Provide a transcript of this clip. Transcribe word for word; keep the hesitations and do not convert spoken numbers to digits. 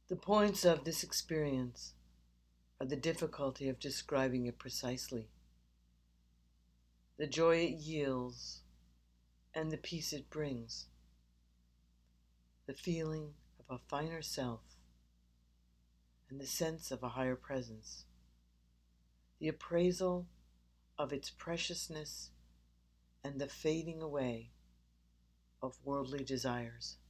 The points of this experience are the difficulty of describing it precisely, the joy it yields, and the peace it brings, the feeling of a finer self, and the sense of a higher presence, the appraisal of its preciousness, and the fading away of worldly desires.